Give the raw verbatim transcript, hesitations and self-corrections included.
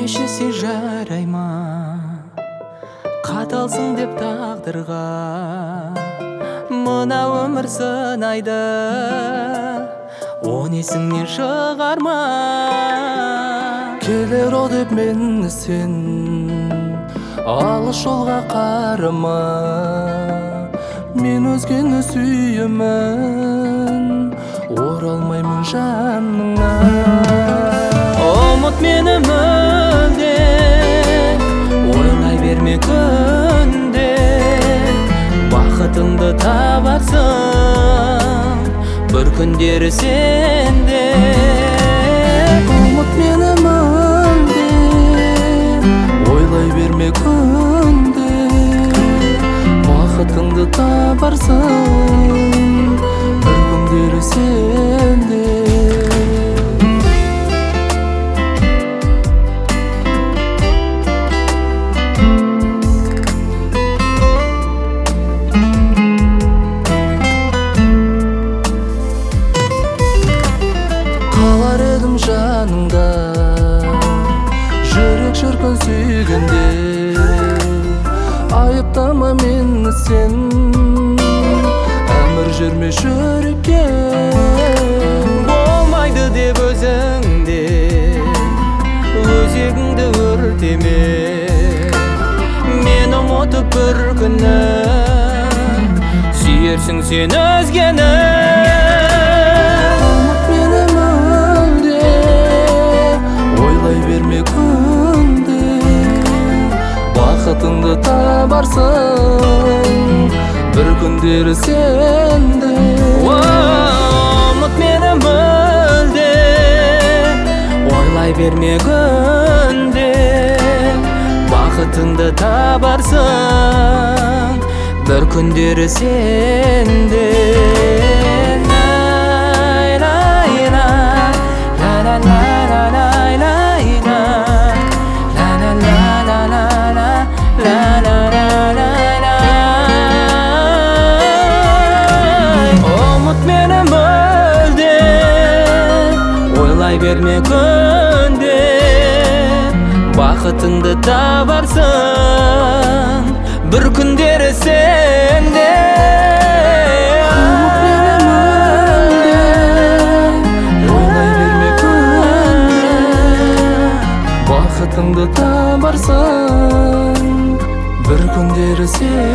демешісе жарайма, қаталсың деп тағдырға мына өмір сынайды, оны есіңнен шығарма. Келер о деп мені сен алыс жолға қарама, мен өзгені сүйемін, оралмаймын жаныңа. Ұмыт мені мүлде, ойлай берме күнде, бақытыңды табарсың бір күндері сенде. Ұмыт мені мүлде, ойлай берме күнде, бақытыңды табарсың бір күндері сенде. Қалар едім жаныңда, жүрек шіркін сүйгенде, айыптама мені сен, әмір жүрме жүрекке. Болмайды деп өзіңде, өзегіңді өртеме, мен ұмытып бір күні сүйерсің сен өзгені. Ұмыт мені мүлде, ойлай берме күнде, бақытыңды табарсың бір күндері сенде. Ұмыт мені мүлде, ойлай берме күнде, бақытыңды табарсың бір күндері сенде. Ұмыт мені мүлде, ойлай берме күнде, бақытыңды табарсың бір күндері сенде. Ұмыт мені мүлде, ойлай берме күнде, бақытыңды табарсың бір күндері сенде.